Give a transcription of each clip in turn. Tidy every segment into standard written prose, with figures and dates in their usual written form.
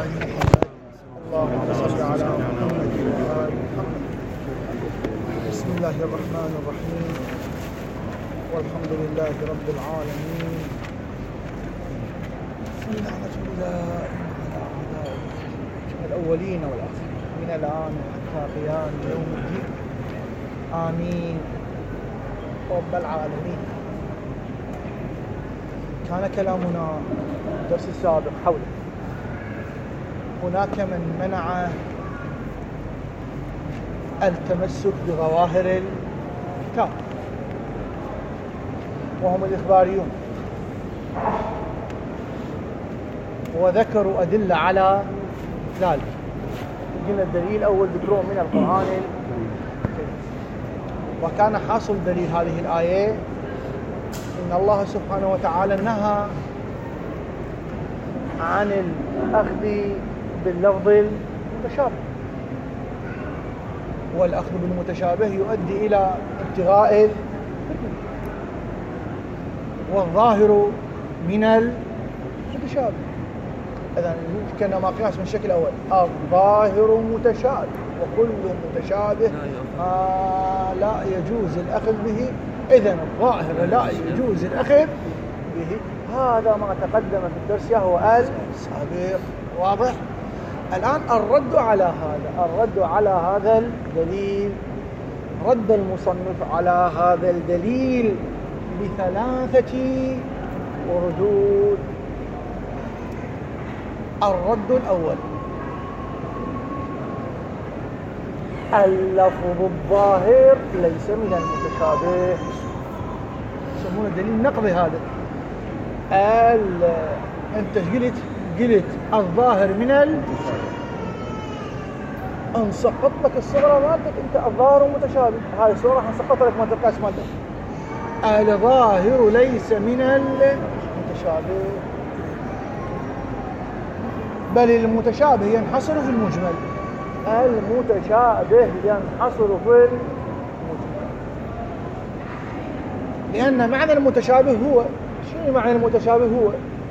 وآل محمد. اللهم صل على محمد وآل محمد. بسم الله الرحمن الرحيم، والحمد لله رب العالمين، والنعمة دائما على أعدائه الأولين والآخرين من الآن حتى قيام يوم الدين. آمين رب العالمين. كان كلامنا في الدرس السابق حول هناك من منع التمسك بظواهر الكتاب وهم الإخباريون، وذكروا أدلة على ذلك. قلنا الدليل الأول ذكروه من القرآن الكريم، وكان حاصل دليل هذه الآية إن الله سبحانه وتعالى نهى عن الأخذ باللفظ المتشابه، والأخذ بالمتشابه يؤدي إلى ابتغاء الفتنة، والظاهر من المتشابه. إذن كأنما قياس من الشكل الأول، الظاهر متشابه، وكل متشابه لا يجوز الأخذ به. إذن الظاهر لا يجوز الأخذ به. هذا ما تقدم في الدرس هو السابق. واضح؟ الآن الرد على هذا الدليل، رد المصنف على هذا الدليل بثلاثة ردود. الرد الأول: اللفظ الظاهر ليس من المتشابه. يسمونه دليل نقضي. هذا انت قلت الظاهر من انسقط لك الصورة مالتك، انت الظاهر متشابه. هاي الصورة انسقط لك مالتك القياس مالتك. الظاهر ليس من المتشابه، بل المتشابه ينحصر في المجمل. المتشابه ينحصر في المجمل، لأن معنى المتشابه هو شنو؟ معنى المتشابه هو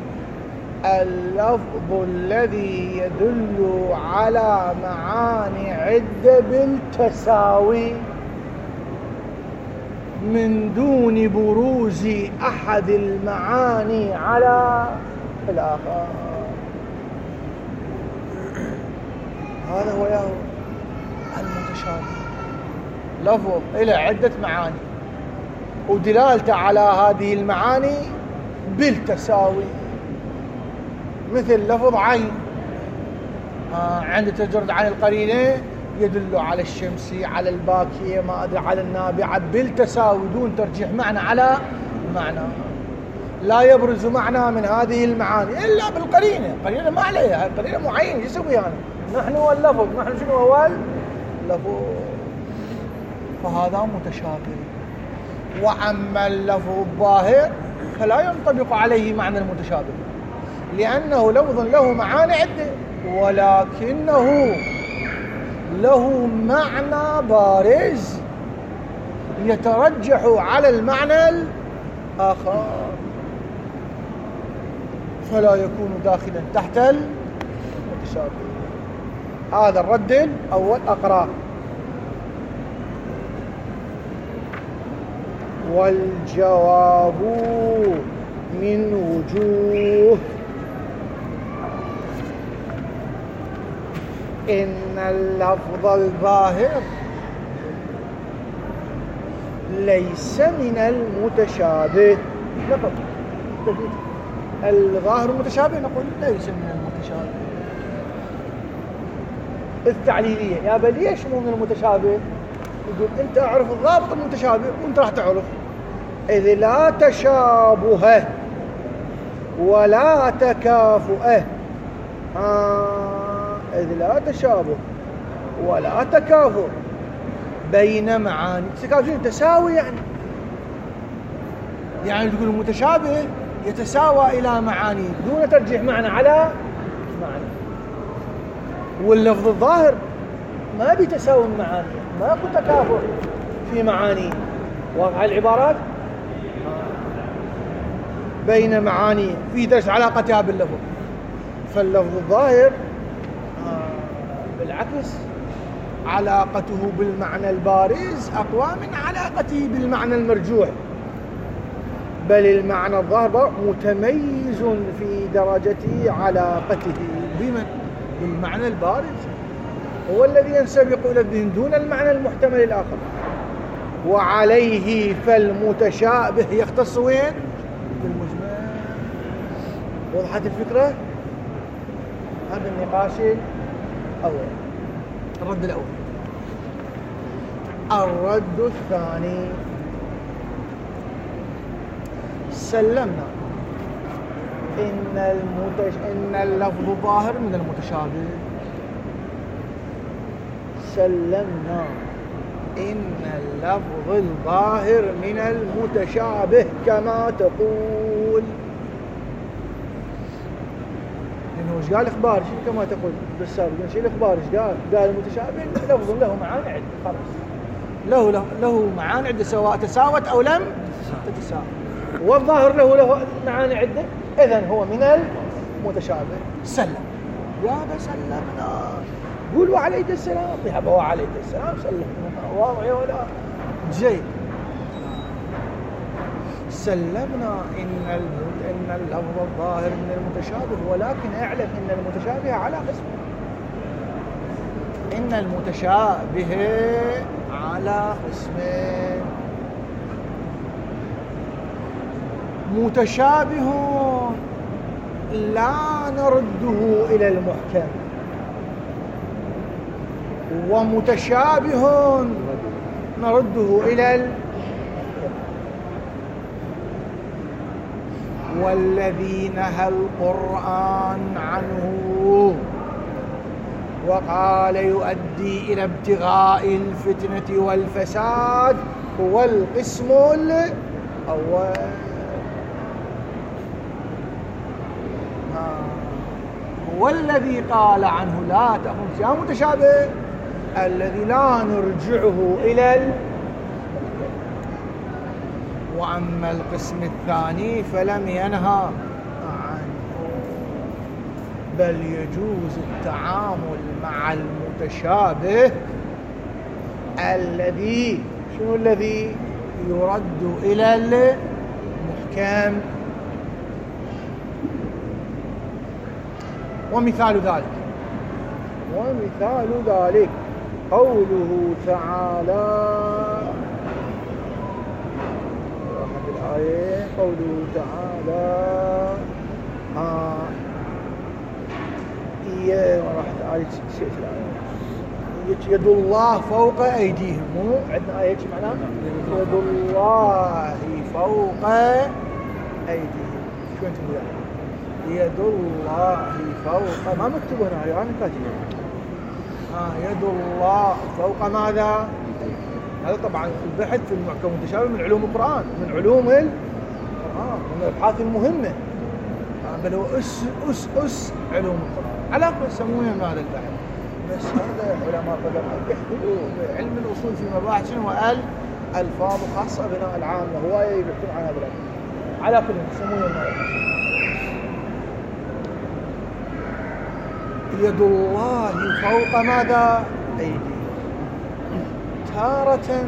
اللفظ الذي يدل على معاني عدة بالتساوي من دون بروز أحد المعاني على الآخر. هذا هو المتشابه، لفظ إلى عدة معاني ودلالته على هذه المعاني بالتساوي، مثل لفظ عين عند تجرد عن القرينة يدل على الشمس، على الباكية، ما أدري، على النابعة، بالتساوي دون ترجيح معنى على معنى. لا يبرز معنى من هذه المعاني إلا بالقرينة. قرينة ما عليها، قرينة معين يسوي يعني. نحن واللفظ، نحن شنو هو اللفظ؟ فهذا متشابه. وأما اللفظ الظاهر فلا ينطبق عليه معنى المتشابه، لأنه لفظ له معاني عدة، ولكنه له معنى بارز يترجح على المعنى الآخر، فلا يكون داخلا تحت المتشابه. هذا الرد الأول. أقرأ: والجواب من وجوه إن اللفظ الظاهر ليس من المتشابه. نقول الظاهر متشابه، نقول ليس من المتشابه. التعليلية: يا ليش مو من المتشابه؟ يقول انت اعرف الضابط المتشابه وانت راح تعرف إذ لا تشابه ولا تكافؤ. إذ لا تشابه ولا تكافؤ بين معاني. تساوي يعني تقول المتشابه يتساوى إلى معاني دون ترجيح معنى على معنى، واللفظ الظاهر ما بيتساوي المعاني، ما يكون تكافؤ في معاني. واضح العبارات؟ بين معاني في درس علاقتها باللفظ. فاللفظ الظاهر بالعكس علاقته بالمعنى البارز أقوى من علاقته بالمعنى المرجوح، بل المعنى الظاهر متميز في درجة علاقته بمن؟ بالمعنى البارز، هو الذي ينسبق إلى الذهن دون المعنى المحتمل الآخر. وعليه فالمتشابه يختص وين؟ بالمجمل. وضحت الفكرة؟ هذا النقاش الأول. الرد الأول. الرد الثاني، سلمنا إن اللفظ ظاهر من المتشابه. سلمنا إن اللفظ الظاهر من المتشابه كما تقول. لأنه إيش قال إخبار؟ شيء كما تقول بالسابق، شيء الإخبار إيش قال؟ قال المتشابه لفظ له معاني عدة، خلاص له معاني عدة سواء تساوت أو لم تتساوى، والظاهر له معاني عدة، إذن هو من المتشابه. سلم يا سلمنا، قولوا عليك السلام، يحبوا عليك السلام، سلمنا، واضح ولا جيد. سلمنا إن اللفظ الظاهر من المتشابه، ولكن اعلم إن المتشابه على قسم. إن المتشابه على قسمين: متشابه لا نرده إلى المحكم، ومتشابه نرده إلى المحكم. والذي نهى القرآن عنه وقال يؤدي إلى ابتغاء الفتنة والفساد هو القسم الأول. والذي قال عنه لا تأخذ يا متشابه الذي لا نرجعه إلى وأما القسم الثاني فلم ينهى عنه، بل يجوز التعامل مع المتشابه الذي شنو الذي يرد إلى المحكم. ومثال ذلك قوله تعالى، الآية قوله تعالى يد الله فوق أيديهم. مو عندنا آية معناها يد الله فوق أيديهم. شو أنتم يعني؟ يد الله فوق، ما مكتوب هنا، أنا كاتبه يد الله فوق ماذا؟ هذا طبعا البحث في المحكم المتشابه من علوم القرآن، من علوم القرآن، من الأبحاث المهمة، بل هو أس علوم القرآن. على كل يسمونه هذا البحث، بس هذا علماء قدماء يحكوا بعلم الأصول في مباحث والألفاظ خاصة بناء العامة، هواية يبحثون عن هذا العلم. على كل يسمونه هذا يد الله فوق ماذا؟ أيديهم. تارة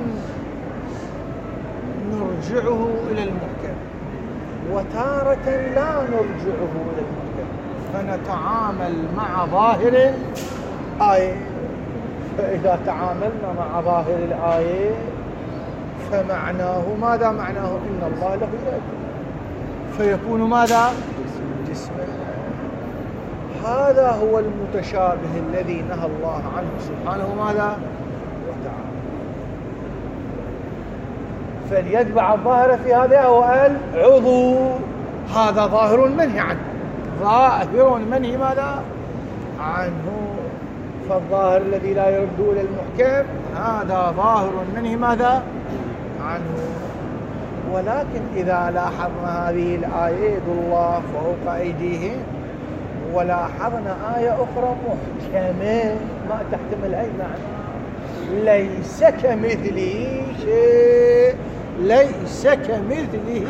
نرجعه إلى المحكم، وتارة لا نرجعه إلى المحكم، فنتعامل مع ظاهر الآية. فإذا تعاملنا مع ظاهر الآية فمعناه ماذا؟ معناه إن الله له يد، فيكون ماذا؟ جسما. هذا هو المتشابه الذي نهى الله عنه سبحانه ماذا؟ وتعالى. فليتبع الظاهر في هذا هو العضو، هذا ظاهر منهي عنه، ظاهر منهي ماذا؟ عنه. فالظاهر الذي لا يرد إلى المحكم هذا ظاهر منهي ماذا؟ عنه. ولكن إذا لاحظنا هذه الآية يد الله فوق أيديهم، ولاحظنا آية أخرى محكمة ما تحتمل أي معنى، ليس كمثله شيء، ليس كمثله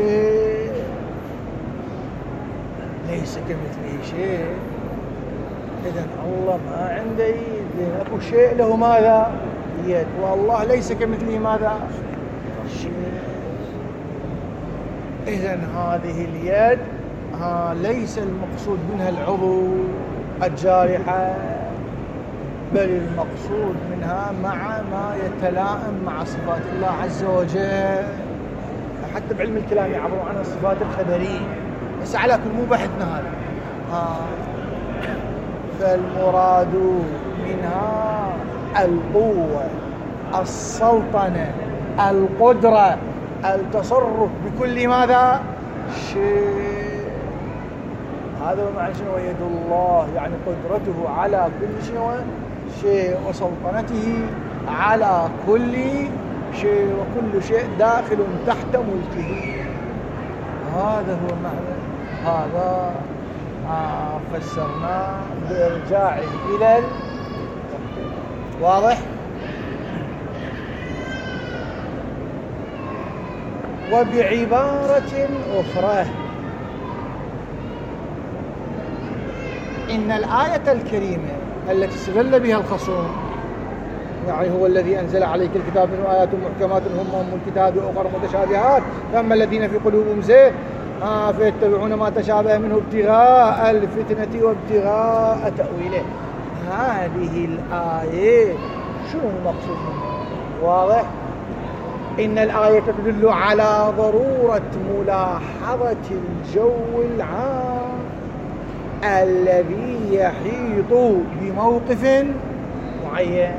شيء، ليس كمثله شيء. إذن الله ما عنده يد، أكو شيء له ماذا؟ يد، والله ليس كمثله ماذا؟ شيء. إذن هذه اليد ليس المقصود منها العضو الجارحة، بل المقصود منها مع ما يتلائم مع صفات الله عز وجل. حتى بعلم الكلام يعبرون عنها الصفات الخبرية، بس على كل مو بحثنا هذا. فالمراد منها القوة، السلطنة، القدرة، التصرف بكل ماذا؟ شيء. هذا معنى شنو يد الله؟ يعني قدرته على كل شيء وسلطنته على كل شيء، وكل شيء داخل تحت ملكه. هذا هو معنى هذا. فسرناه بإرجاعه إلى واضح. وبعبارة أخرى، إن الآية الكريمة التي استدل بها الخصوم، يعني هو الذي أنزل عليك الكتاب منه آيات محكمات هم الكتاب وأخر متشابهات فأما الذين في قلوبهم زيغ فيتبعون ما تشابه منه ابتغاء الفتنة وابتغاء تأويله. هذه الآية شنو المقصود منها؟ واضح. إن الآية تدل على ضرورة ملاحظة الجو العام الذي يحيط بموقف معين.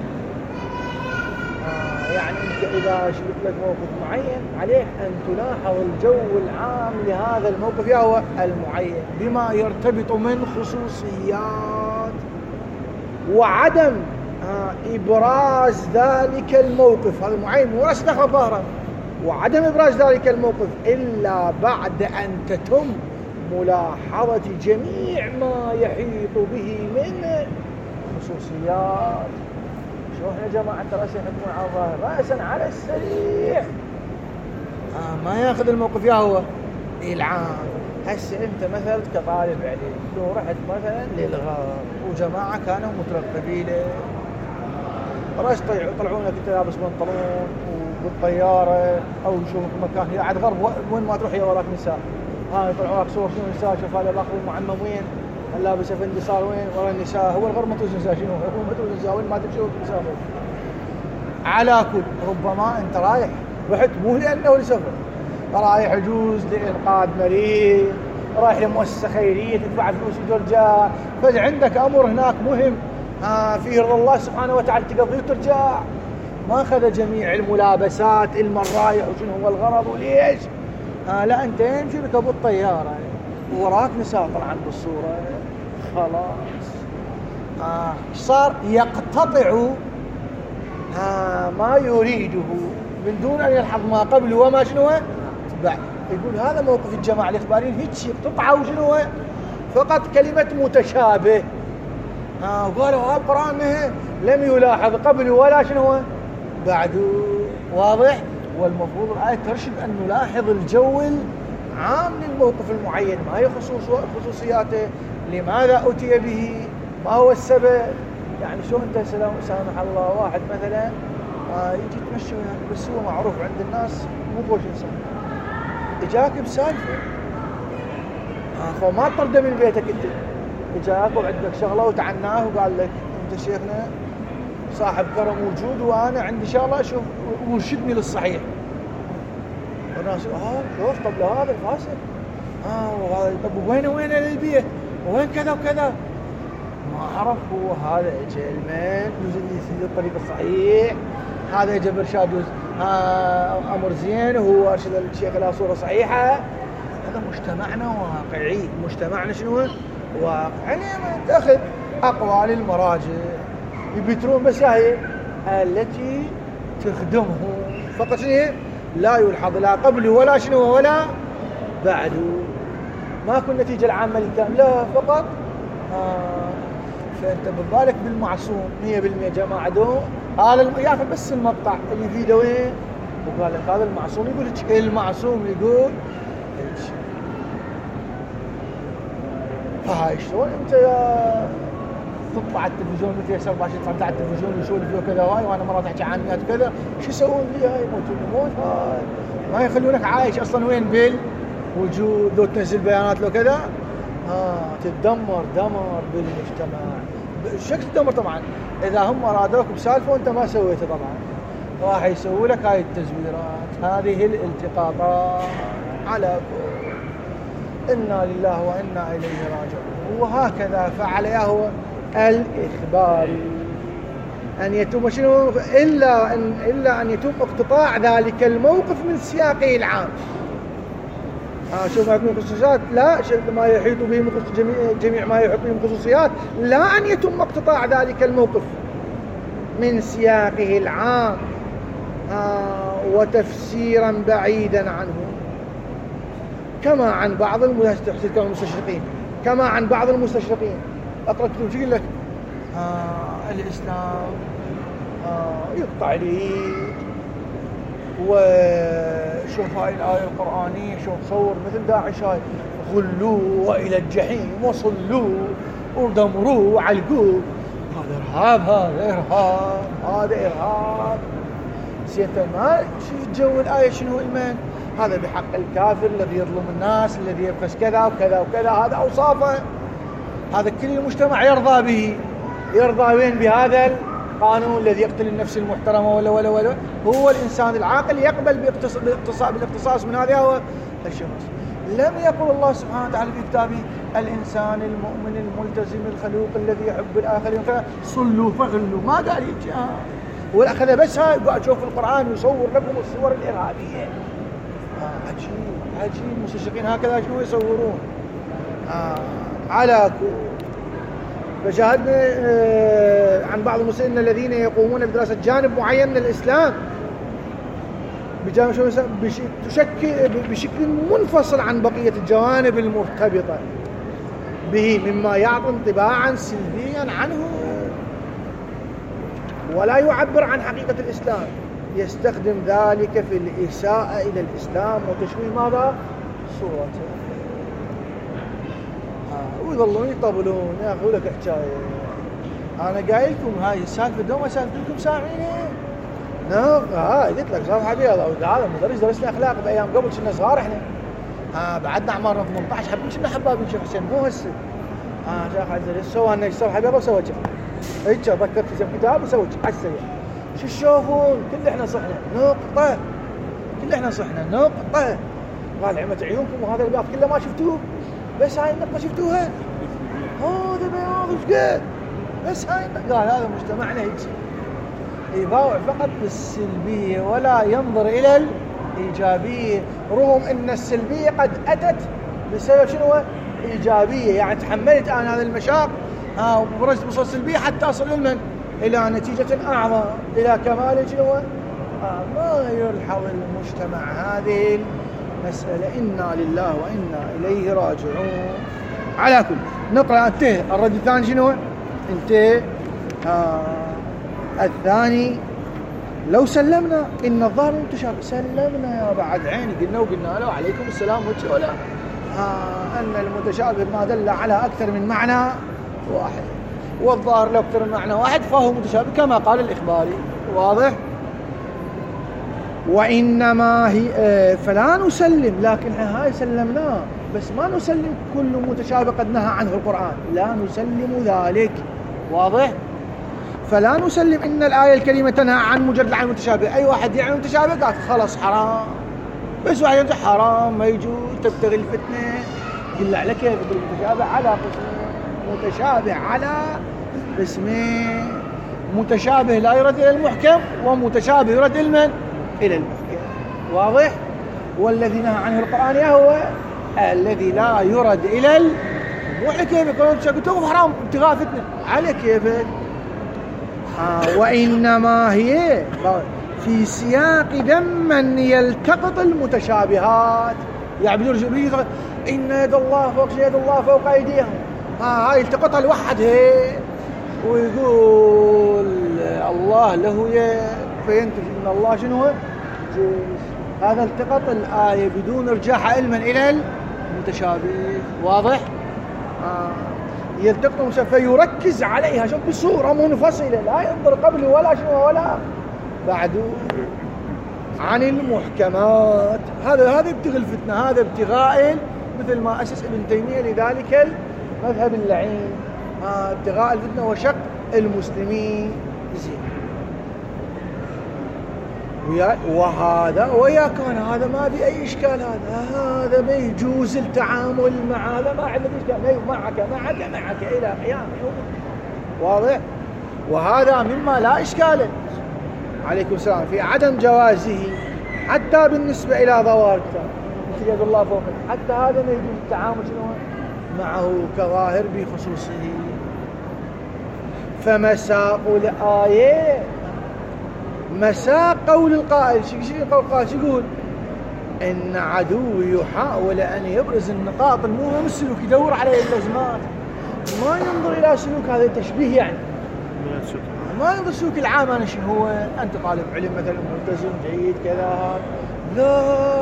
يعني أنت إذا شفت لك موقف معين عليك أن تلاحظ الجو العام لهذا الموقف هو المعين بما يرتبط من خصوصيات، وعدم إبراز ذلك الموقف هذا المعين مو راس دخل ظهره، وعدم إبراز ذلك الموقف إلا بعد أن تتم ملاحظة جميع ما يحيط به من خصوصيات. شو احنا جماعة رأسا يحكمون على الظاهر رأسا على السريع، ما ياخذ الموقف هو العام. هسه انت مثلا كطالب علم لو رحت مثلا للغرب وجماعة كانوا مترقبين راس يطلعونك انت لابس بنطلون وبالطيارة او يشوفك مكان هي عاد غرب وين ما تروح هي وراك نساء، يطلعوا لك صور شنو نساء، شوف هذا الاخ المعمم وين، لابس افندي صار وين ورا النساء. هو الغرب مطوز نساء شنو؟ هو مطوز نساء وين ما تمشي نساء. على كل ربما انت رايح رحت مو لانه لسفر، رايح يجوز لإنقاذ مريض، رايح لمؤسسة خيرية تدفع فلوس وترجع، فعندك أمر هناك مهم فيه رضا الله سبحانه وتعالى تقضيه وترجع. ما أخذ جميع الملابسات من رايح وشنو هو الغرض وليش. لا أنت يمشي لك أبو الطيارة وراك نساء طبعا بالصورة خلاص. صار يقتطع ما يريده من دون أن يلحظ ما قبله وما شنو بعد. يقول هذا موقف الجماعة الإخباريين هيك يقتطعوا شنو فقط كلمة متشابه. وقالوا هذا القرآن لم يلاحظ قبله ولا شنو بعده. واضح. والمفروض الآية ترشد أن نلاحظ الجو العام للموقف المعين، ما هي خصوصياته، لماذا أتي به، ما هو السبب. يعني شو أنت سامح الله واحد مثلا يجي يتمشى وياك بس هو معروف عند الناس مو بوش إنسان، إجاك بسالفة فما تطرده من بيتك أنت، إجاك وعندك شغلة وتعناه وقال لك أنت شيخنا صاحب كرم موجود وأنا عندي شغلة أشوف ومرشدني للصحيح. والناس شوف طب هذا الفاسد طب وين البيت وين كذا وكذا، ما عرف هو هذا اجى المن يسير الطريق الصحيح، هذا اجى برشاد امر زين وهو ارشد الشيخ الى صوره صحيحه. هذا مجتمعنا واقعي، مجتمعنا شنو واقعي، تاخذ اقوال المراجع يبترون مسائل التي تخدمهم فقط، شنو لا يلحظ لا قبله ولا شنو ولا بعده، ما كل نتيجه العامه الكامله فقط. فانت ببالك بالمعصوم 100% جماعه دو هذا ياخذ بس المقطع اللي فيه وين وقال لك هذا المعصوم يقول المعصوم يقول فهاي شلون انت تطلع على التلفزيون مثل ياسر باشا يطلع على التلفزيون ويسولف فيه وكذا هاي، وانا مرات احكي عنيات وكذا، شو يسوون لي هاي؟ يموتون موت هاي، ما يخلونك عايش اصلا. وين بالوجود لو تنزل بيانات لو كذا تتدمر دمر بالمجتمع. شكل تدمر طبعا اذا هم ارادوك بسالفه وانت ما سويته، طبعا راح يسوي لك هاي التزويرات، هذه الالتقاطات على إنا لله وإنا إليه راجعون. وهكذا فعل يهوه الإخباري أن يتم شنو إلا أن يتم اقتطاع ذلك الموقف من سياقه العام. شوف هذه الخصوصيات، لا ما يحيط به من جميع ما يحيط به من خصوصيات، لا أن يتم اقتطاع ذلك الموقف من سياقه العام وتفسيرا بعيدا عنه، كما عن بعض المستشرقين اقرأ كتب شو يقول لك الإسلام يقطع اليد، وشوف هاي الآية القرآنية شوف صور مثل داعش هاي، غلوه وإلى الجحيم وصلوه ودمروه وعلقوه، هذا إرهاب، هذا إرهاب. سيادة ما شوف جو الآية شنو المن هذا بحق الكافر الذي يظلم الناس الذي يبخس كذا وكذا وكذا، هذا أوصافه، هذا كل المجتمع يرضى به. يرضى وين؟ بهذا القانون الذي يقتل النفس المحترمة ولا هو الإنسان العاقل يقبل بالاقتصاص من هذا هو الشخص. لم يقل الله سبحانه وتعالى في كتابه الإنسان المؤمن الملتزم الخلوق الذي يحب الآخرين صلوا فغلوا، ما قال يجي والأخذ بس هاي قاعد تشوف القرآن يصور لكم الصور الإرهابية. عجيب المستشرقين هكذا شنو يصورون على فشاهدنا عن بعض المسلمين الذين يقومون بدراسة جانب معين من الإسلام بشكل منفصل عن بقية الجوانب المرتبطة به، مما يعطي انطباعا سلبيا عنه ولا يعبر عن حقيقة الإسلام، يستخدم ذلك في الإساءة إلى الإسلام وتشويه ماذا؟ صورته. ويظلون يطبلون ياخذوا لك حكاية. أنا قايل لكم هاي السالفة دوما سالفة لكم سامعينها. قلت لك صار حبيبي هذا مدرس درسنا أخلاق بأيام قبل كنا صغار إحنا. بعدنا أعمارنا 18 حبين كنا حبابين شيخ حسين مو هسه. شيخ عزيز سوى لنا صار حبيبي وسوى كذا. هيك ذكرت في كتاب وسوى على السريع. شو تشوفون؟ كل احنا صحنا نقطة. قال عمت عيونكم وهذا البياض كله ما شفتوه، بس هاي النقطة شفتوها؟ هذا بياض ايش قد؟ بس هاي النقطة. قال هذا مجتمعنا هيك يضاوع فقط بالسلبية ولا ينظر إلى الإيجابية، رغم أن السلبية قد أتت بسبب شنو؟ إيجابية. يعني تحملت أنا هذا المشاق وبرزت بصوت سلبية حتى أصل إلى نتيجة أعظم، إلى كمال شنو؟ ما يلحظ المجتمع هذه المسألة. إنا لله وإنا إليه راجعون. على كل نقرأ انتهى الرد الثاني شنو؟ انتهى الثاني لو سلمنا إن الظاهر متشابه، سلمنا يا بعد عيني قلنا له عليكم السلام ولا أن المتشابه ما دل على أكثر من معنى واحد، والظاهر له أكثر من معنى واحد فهو متشابه كما قال الإخباري. واضح؟ وإنما هي فلا نسلم، لكن هاي سلمناه بس ما نسلم كل متشابه قد نهى عنه القرآن، لا نسلم ذلك. واضح؟ فلا نسلم إن الآية الكريمة تنهى عن مجرد عن المتشابه. أي واحد يعني متشابه قال خلاص حرام، بس واحد يقول حرام ما يجوز تبتغي الفتنة. قل على كيف المتشابه على قسمين، متشابه على قسمين، متشابه لا يرد إلى المحكم ومتشابه يرد إلى المحكم. واضح؟ والذي نهى عنه القرآن هو الذي لا يرد إلى المحكم. كيف يقولون تشابه حرام ابتغاء فتنة على كيف؟ وإنما هي في سياق ذم يلتقط المتشابهات، يعبدون جبريل إن يد الله فوق يد الله فوق أيديهم، هاي التقطها الوحد هي ويقول الله له يد فينتج إن الله شنو؟ هذا التقط الآية بدون إرجاع علما إلى المتشابه. واضح؟ يلتقط فيركز عليها، شوف بصورة منفصلة، لا ينظر قبل ولا شنو ولا بعد عن المحكمات. هذا ابتغاء الفتنة، هذا ابتغاء مثل ما أسس ابن تيمية لذلك المذهب اللعين، ابتغاء الفتنة وشق المسلمين. زين. وهذا ويا كان هذا ما في أي إشكال، هذا ما يجوز التعامل مع هذا، ما عندك إشكال، معك إلى قيام يوم. واضح؟ وهذا مما لا إشكال عليكم السلام في عدم جوازه حتى بالنسبة إلى ظواهر الكتاب مثل يد الله فوق، حتى هذا ما يجوز التعامل معه كظاهر بخصوصه. فمساق الآية مساق قول القائل. شو قول القائل؟ شو يقول؟ إن عدو يحاول أن يبرز النقاط المهمة من السلوك، يدور على اللازمات، ما ينظر إلى سلوك هذا تشبيه، يعني ما ينظر سلوك العام. أنا شنو هو؟ أنت طالب علم مثلا ملتزم جيد كذا، لا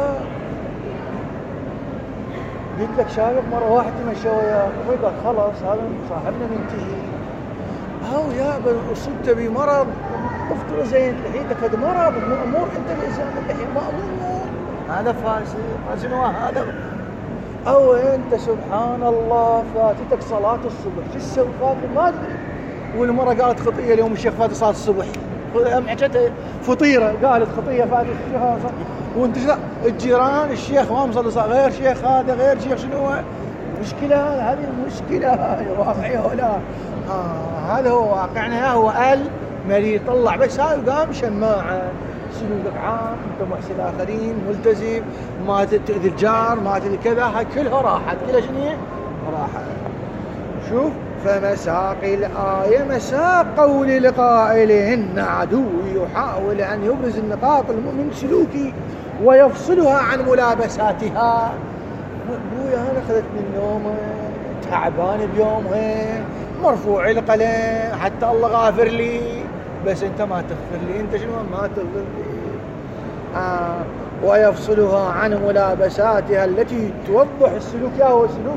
قلت لك شايف مرة واحد تمشى وياك قال خلاص هذا صاحبنا منتهي، أو يا أصبت بمرض افطر زين لحيتك، هذا مرض من أمور أنت الإنسان اللحية مأمور، هذا فاسد هذا. أو أنت سبحان الله فاتتك صلاة الصبح، شو تسوي؟ فاتت ما أدري، والمرة قالت خطية اليوم الشيخ فاتت صلاة الصبح، حكتها فطيرة قالت خطية فاتت الشيخ، وانت الجيران الشيخ ما مصلي غير شيخ، هذا غير شيخ، شنو هو مشكلة؟ هذه المشكلة واقعية ولا هذا هو واقعنا، هو مريض طلع بس هاي وقام شماعة، سلوكك عام، انت محسن الاخرين، ملتزم، ما تأذي الجار، ما تأذي كذا، هاي كلها راحت، كلها شنو راحت. شوف، فمساق الآية مساق قول القائل إن عدو يحاول أن يبرز النقاط المؤمن سلوكي ويفصلها عن ملابساتها. أبويا أنا أخذت من نومه، تعبان بيومها، مرفوع القلم، حتى الله غافر لي، بس أنت ما تغفر لي، أنت شنو ما تغفر لي. ويفصلها عن ملابساتها التي توضح السلوك، هو سلوك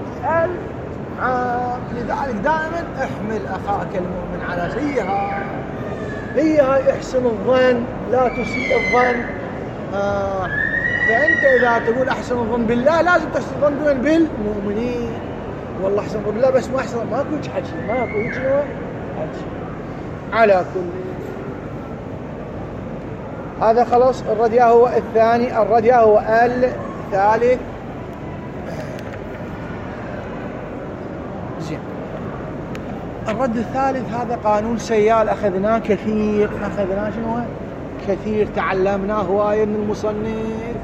لذلك دائما احمل أخاك المؤمن على هي احسن الظن، لا تسيء الظن. فأنت إذا تقول أحسن الظن بالله لازم تحسن الظن بالمؤمنين، والله أحسن الظن بالله، بس ما أحسن، ماكو حكي، ماكو حكي على كل. هذا خلاص الرد هو الثاني. الرد هو الثالث. زين. الرد الثالث هذا قانون سيال، أخذناه كثير، أخذناه شنو كثير، تعلمناه هواية من المصنف.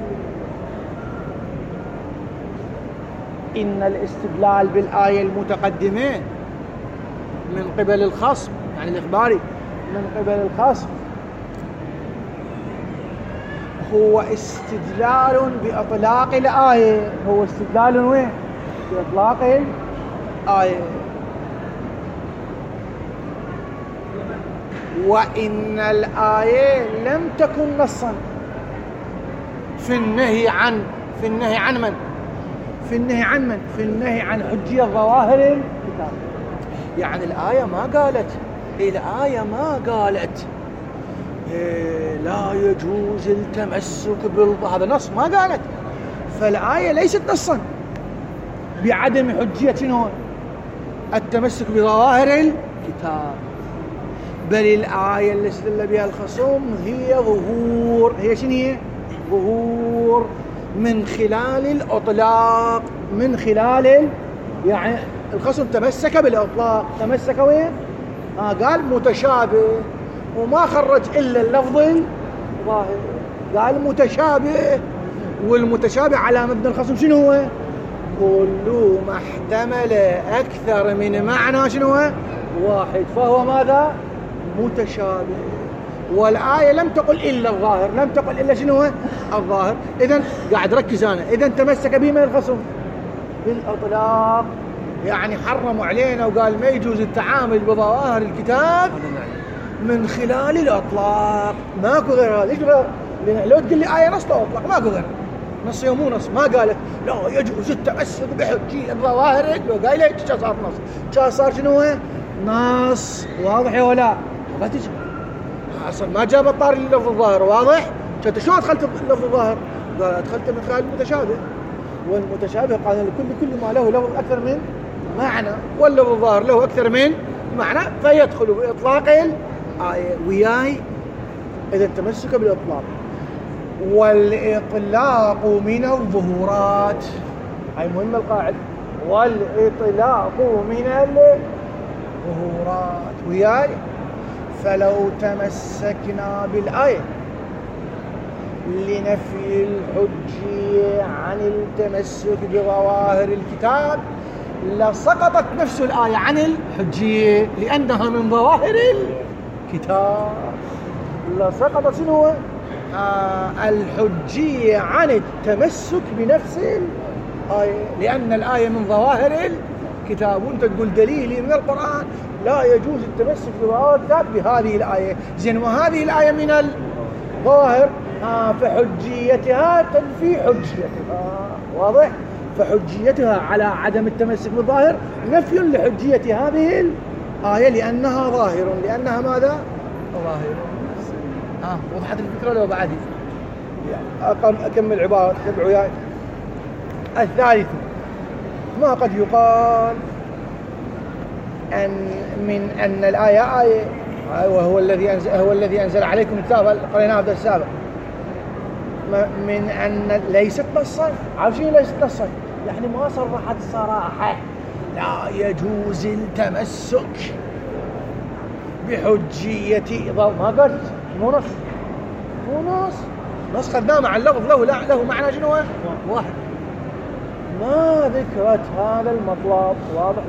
إن الاستدلال بالآية المتقدمة من قبل الخصم، يعني الإخباري من قبل الخصم، هو استدلال بإطلاق الآية، هو استدلال وين؟ بإطلاق الآية. وإن الآية لم تكن نصا في النهي عن من؟ في النهي عن حجية ظواهر الكتاب. يعني الآية ما قالت لا يجوز التمسك هذا نص، ما قالت. فالآية ليست نصا بعدم حجية شنو التمسك بظواهر الكتاب، بل الآية اللي استدل بها الخصوم هي ظهور، هي شنو هي؟ ظهور من خلال الإطلاق، من خلال يعني الخصم تمسك بالإطلاق، تمسك وين؟ قال متشابه، وما خرج إلا اللفظ الظاهر، قال متشابه، والمتشابه على مبنى الخصم شنو هو؟ كل ما احتمل أكثر من معنى شنو هو؟ واحد، فهو ماذا؟ متشابه. والآية لم تقل إلا الظاهر، لم تقل إلا شنو هو؟ الظاهر. إذن قاعد ركز أنا، إذن تمسك به من الخصم بالإطلاق، يعني حرموا علينا وقال ما يجوز التعامل بظواهر الكتاب من خلال الإطلاق، ماكو غير هذا. ليش غير؟ لأن لو تقول لي آية نص أطلق، ماكو غير. نص يوم مو نص، ما قالت لا يجوز التمسك بحجية ظواهر، لو قايله كان صار نص، كان صار شنو؟ نص. واضح يا ولا؟ ما تجي اصلا ما جاب طاري اللفظ الظاهر. واضح؟ انت شلون دخلت اللفظ الظاهر؟ قال ادخلت من خلال المتشابه، والمتشابه قال كل ما له لفظ اكثر من معنى، واللفظ الظاهر له اكثر من معنى، فيدخل باطلاق الايه وياي اذا التمسك بالاطلاق. والاطلاق من الظهورات، هاي مهمه القاعده، والاطلاق من الظهورات وياي. فلو تمسكنا بالآية لنفي الحجية عن التمسك بظواهر الكتاب لسقطت نفس الآية عن الحجية، لأنها من ظواهر الكتاب. لسقطت شنو؟ الحجية عن التمسك بنفس الآية، لأن الآية من ظواهر الكتاب، وانت تقول دليلي من القرآن لا يجوز التمسك بظواهر الكتاب بهذه الآية. زين، وهذه الآية من الظواهر، فحجيتها تنفي حجيتها. واضح؟ فحجيتها على عدم التمسك بالظاهر نفي لحجية هذه الآية، لأنها ظاهر، لأنها ماذا؟ ظاهر. وضحت الفكرة لو بعدي؟ أكمل عبارة، تبعوا وياي. الثالث ما قد يقال من أن الآية آية، وهو الذي أنزل عليكم الكتاب، قريناه في السابق، من أن ليست نصا. عارفين ليست نصا؟ يعني ما صرحت صراحة لا يجوز التمسك بحجية ما قلت مو نص، نص خذناه مع اللفظ له معنى شنو واحد، ما ذكرت هذا المطلب. واضح؟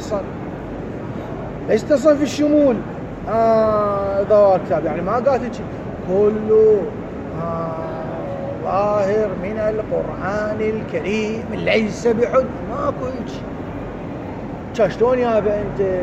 ليست نصا في الشمول ظواهر الكتاب، يعني ما قالت كله ظاهر من القرآن الكريم ليس بحج، ماكو هيك. شلون يا انت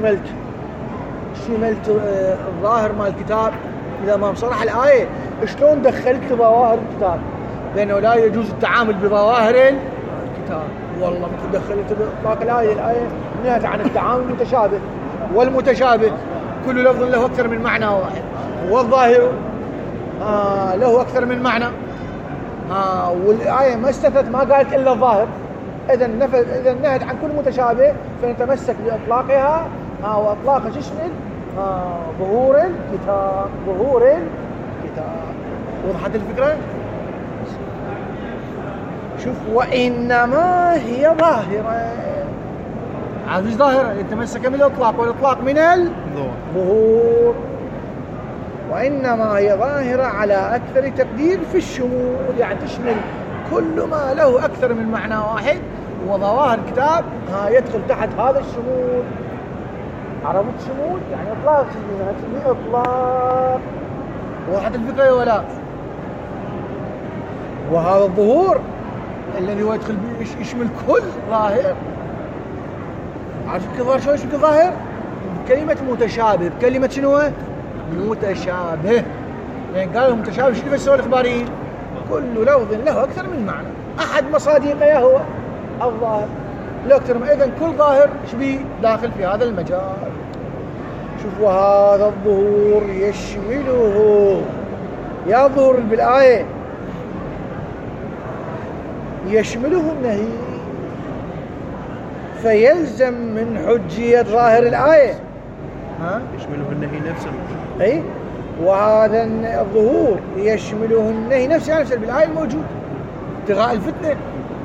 شملت الظاهر مال الكتاب اذا ما مصرح الايه؟ شلون دخلت ظواهر الكتاب؟ لانه لا يجوز التعامل بظواهر الكتاب. والله مثل دخلت باقي الايه نهت عن التعامل المتشابه، والمتشابه كل لفظ له اكثر من معنى واحد، والظاهر له اكثر من معنى. والايه ما استثنت، ما قالت الا الظاهر. اذا نهت عن كل متشابه، فنتمسك باطلاقها واطلاقها تشمل ظهور الكتاب. وضحت الفكره؟ شوف، وانما هي ظاهره. عاد ايش ظاهره؟ يتمسك بالاطلاق، والاطلاق من الظهور. وانما هي ظاهره على اكثر تقدير في الشمول، يعني تشمل كل ما له اكثر من معنى واحد، وظواهر الكتاب يدخل تحت هذا الشمول. عرفت الشمول؟ يعني اطلاق، اطلاق. وضحت الفكره يا ولا؟ وهذا الظهور الذي هو يدخل يشمل كل ظاهر. عارف الظاهر شو يشمل ظاهر؟ كلمة متشابه، كلمة شنو؟ متشابه. يعني قالوا متشابه شنو يفسروا الإخباريين؟ كل لفظ له أكثر من معنى، أحد مصادقه هو الظاهر له أكثر. إذن كل ظاهر شبيه داخل في هذا المجال. شوف، وهذا الظهور يشمله، يا ظهور بالآية يشمله النهي، فيلزم من حجية ظاهر الآية يشمله النهي نفسه. أي، وهذا الظهور يشمله النهي نفسه، يعني نفسه بالآية الموجود ابتغاء الفتنة.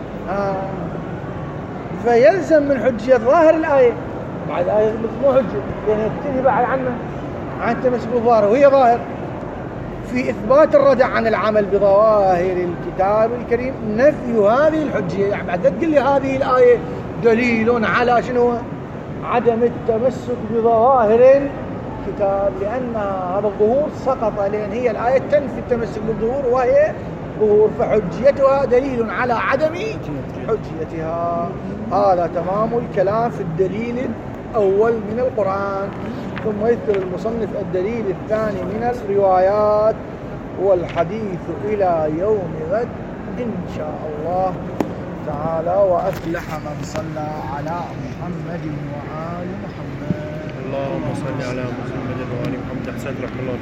فيلزم من حجية ظاهر الآية. بعد الآية مو حجة، لأنها تنهي بعد عن التمسك بالظاهر، وهي ظاهر في إثبات الردع عن العمل بظواهر الكتاب الكريم نفي هذه الحجية. يعني بعد تقول لي هذه الآية دليل على شنو؟ عدم التمسك بظواهر الكتاب، لأن هذا الظهور سقط، لأن هي الآية تنفي التمسك بالظهور وهي ظهور، فحجيتها دليل على عدم حجيتها. هذا تمام الكلام في الدليل الأول من القرآن. ثم يذكر المصنف الدليل الثاني من الروايات، والحديث إلى يوم غد إن شاء الله تعالى. وأفلح من صلى على محمد وآل محمد. اللهم صل على محمد وآل محمد. أحسنت رحمه الله.